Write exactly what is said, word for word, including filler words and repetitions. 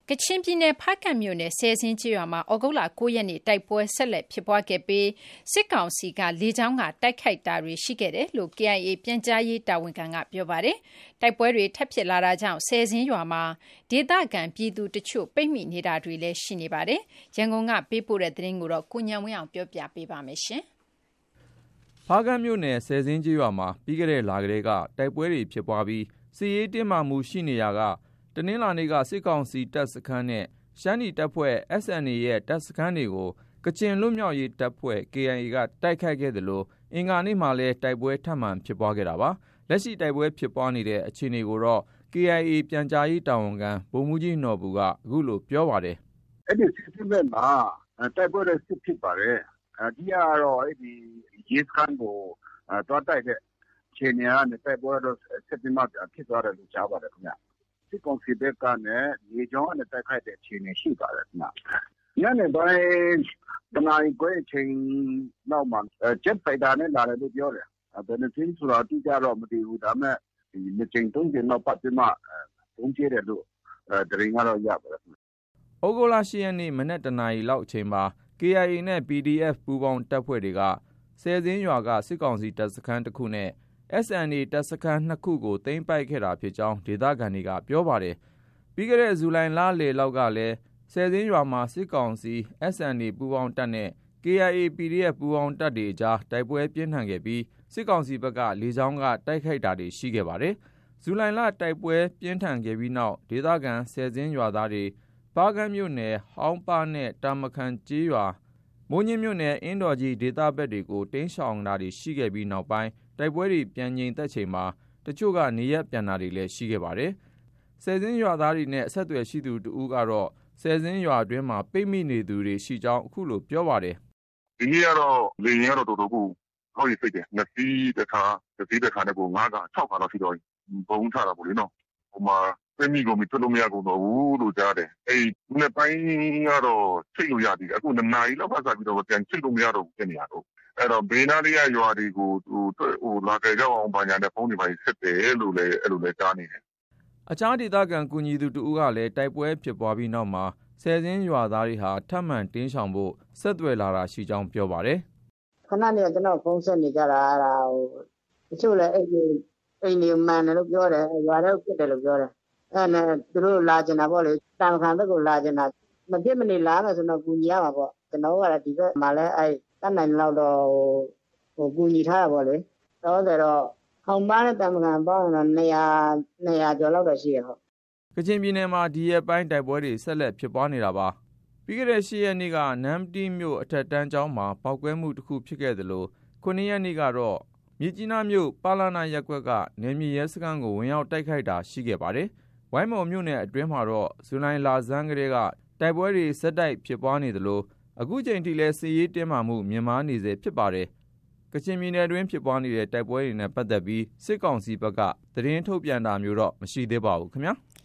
ကချင်ပြည်နယ်ဖားကန့်မြို့နယ်ဆယ်ဇင်းကျေးရွာမှာဩဂုတ်လ၉ရက်နေ့တိုက်ပွဲဆက်လက်ဖြစ်ပွားခဲ့ပြီးစစ်ကောင်စီကလေကြောင်းကတိုက်ခိုက်တာတွေရှိခဲ့တယ်လို့ K I A ပြန်ကြားရေးတာဝန်ခံကပြောပါတယ်။တိုက်ပွဲတွေထပ်ဖြစ်လာတာကြောင့်ဆယ်ဇင်းရွာမှာဒေသခံပြည်သူတချို့ပိတ်မိနေတာတွေလည်းရှိနေပါတယ်။ရန်ကုန်ကပေးပို့တဲ့သတင်းကိုတော့ကိုဉာဏ်ဝင်းအောင်ပြောပြပေးပါမယ်ရှင်။ဖားကန့်မြို့နယ်ဆယ်ဇင်းကျေးရွာမှာပြီးခဲ့တဲ့လကတည်းကတိုက်ပွဲတွေဖြစ်ပွားပြီးစစ်ရေးတင်းမာမှုရှိနေရာကတနင်္လာနေ့ကစစ်ကောင်စီတပ်စခန်းနဲ့ရှမ်းနီတပ်ဖွဲ့ S N A ရဲ့တပ်စခန်းတွေကိုကချင်လွတ်မြောက်ရေးတပ်ဖွဲ့ K I A ကတိုက်ခိုက်ခဲ့တယ်လို့အင်္ဂါနေ့မှာလည်းတိုက်ပွဲထပ်မံဖြစ်ပွားခဲ့တာပါ။လက်ရှိတိုက်ပွဲဖြစ်ပွားနေတဲ့အခြေအနေကိုတော့ K I A ပြန်ကြားရေးတာဝန်ခံဗိုလ်မှူးကြီးနော်ဘူကအခုလိုပြောပါတယ်။အဲ့ဒီစစ်စစ်မဲ့မှာတိုက်ပွဲတွေစစ်ဖြစ်ပါတယ်။အဒီကတော့အဲ့ဒီရေးစခန်းကိုတွားတိုက်တဲ့ခြေနေရတဲ့တိုက်ပွဲတော့စစ်ပြီးမှဖြစ်သွားတယ်လို့ကြားပါတယ်ခင်ဗျ။စစ်ကောင်စီဘက်ကနဲ့ရေကြောင်းနဲ့တိုက်ခိုက်တဲ့အခြေအနေရှိပါတယ်ခင်ဗျ။ညနေပိုင်းတနာရီခွဲအချိန်နောက်မှာဂျက်ဖိုက်တာနဲ့လာတယ်လို့ပြောတယ်။ဘယ်နှချင်းဆိုတာတိကျတော့မသိဘူးဒါပေမဲ့ဒီနှစ်ချိန်သုံးချိန်နောက်ပတ်ပြီးမှတုံးကျဲတယ်လို့တရင်ကတော့ရပါတယ်ခင်ဗျ။ဩဂုတ်လ၈ရက်နေ့မနက်တနာရီလောက်အချိန်မှာ K I A နဲ့ P D F ပူးပေါင်းတပ်ဖွဲ့တွေကဆယ်ဇင်းရွာကစစ်ကောင်စီတပ်စခန်းတစ်ခုနဲ့ S N A တပ်စခန်းနှစ်ခုကိုသိမ်းပိုက်ခဲ့တာဖြစ်ကြောင်းဒေသခံတွေကပြောပါတယ်။ပြီးခဲ့တဲ့ဇူလိုင်လလယ်လောက်ကလည်းဆယ်ဇင်းရွာမှာစစ်ကောင်စီ S N A ပူးပေါင်းတပ်နဲ့ K I A P D F ပူးပေါင်းတပ်တွေအကြားတိုက်ပွဲပြင်းထန်ခဲ့ပြီးစစ်ကောင်စီဘက်ကလေကြောင်းကတိုက်ခိုက်တာတွေရှိခဲ့ပါတယ်။ဇူလိုင်လတိုက်ပွဲပြင်းထန်ခဲ့ပြီးနောက်ဒေသခံဆယ်ဇင်းရွာသားတွေဖားကန့်မြို့နယ်ဟောင်းပါနဲ့တာမခန်ကျေးရွာမိုးညင်းမြို့နယ်အင်းတော်ကြီးဒေသဘက်တွေကိုတိမ်းရှောင်တာတွေရှိခဲ့ပြီးနောက်ပိုင်းတိုက်ပွဲတွေပြန်ငြိမ်သက်ချိန်မှာတချို့ကနေရက်ပြန်တာတွေလည်းရှိခဲ့ပါတယ်။ဆယ်ဇင်းရွာသားတွေနဲ့အဆက်အသွယ်ရှိသူတဦးကတော့ဆယ်ဇင်းရွာအတွင်းမှာပိတ်မိနေသူတွေရှိကြောင်းအခုလိုပြောပါတယ်။ဒီနေ့ကတော့လေရင်ကတော့တော်တော်ကိုဟောက်ရစိတ်တယ်။နှစ်စီးတစ်ခါတစ်စီးတစ်ခါနဲ့ကိုငါးက၆ခါလောက်ရှိတော့ဘုံချတာပေါ့လေနော်။ဟိုမှာပိတ်မိကုန်ပြီထွက်လို့မရကုန်တော့ဘူးလို့ကြားတယ်။အဲ့ဒီနေ့ပိုင်းကတော့ချိတ်လို့ရသေးတယ်။အခုနှစ်နာရီလောက်ကစပြီးတော့ပြန်ချိတ်လို့မရတော့ဘူးပြင်နေရတော့အဲ့တော့ဘေးနားလေးရရွာတွေကိုဟိုဟိုလာကြကြအောင်ဘာညာနဲ့ဖုန်းတွေပါဆက်တယ်လို့လည်းအဲ့လိုလည်းကြားနေတယ်။အခြားဒေသခံကူညီသူတဦးကလည်းတိုက်ပွဲဖြစ်ပွားပြီးနောက်မှာဆယ်ဇင်းရွာသားတွေဟာထပ်မံတင်းရှောင်ဖို့ဆက်သွယ်လာတာရှိကြောင်းပြောပါတယ်။ခဏနေကျွန်တော်ဖုန်းဆက်နေကြတာအဲ့ဒါဟိုတချို့လည်းအဲ့ဒီအိမ်နေမှန်တယ်လို့ပြောတယ်ရွာထဲကိုပြစ်တယ်လို့ပြောတယ်။အဲ့နဲ့သူတို့လာကျင်တာပေါ့လေတာမခံဘက်ကိုလာကျင်တာမပြစ်မနေလာမယ်ဆိုတော့ကူညီရမှာပေါ့ကျွန်တော်ကလည်းဒီဘက်မှာလည်းအဲ့တတ်နိုင်လောက်တော့ဟိုကူညီထားတာပေါ့လေတော့ဆိုတော့ဟောင်းပါးတဲ့တမကန်ပေါင်းတော့၂၀၀ ၂၀၀ကျော်လောက်တော့ရှိရဟုတ်ကချင်ပြည်နယ်မှာဒီရက်ပိုင်းတိုက်ပွဲတွေဆက်လက်ဖြစ်ပွားနေတာပါပြီးခဲ့တဲ့၈ရက်နေ့ကနမ်တီမြို့အထက်တန်းကျောင်းမှာပောက်ကွဲမှုတစ်ခုဖြစ်ခဲ့သလိုခုနှစ်ရက်နေ့ကတော့မြစ်ကြီးနားမြို့ပါလာနာရပ်ကွက်ကနေမြေရဲစခန်းကိုဝင်ရောက်တိုက်ခိုက်တာရှိခဲ့ပါတယ်ဝိုင်းမော်မြို့နယ်အတွင်းမှာတော့ဇူလိုင်လဆန်းကတည်းကတိုက်ပွဲတွေဆက်တိုက်ဖြစ်ပွားနေသလိုအခုချိန်ထိလည်းစစ်ရေးတင်းမာမှုမြင့်မားနေစေဖြစ်ပါတယ်။ကချင်ပြည်နယ်တွင်းဖြစ်ပွားနေတဲ့တိုက်ပွဲတွေနဲ့ပတ်သက်ပြီးစစ်ကောင်စီဘက်ကသတင်းထုတ်ပြန်တာမျိုးတော့မရှိသေးပါဘူးခင်ဗျာ။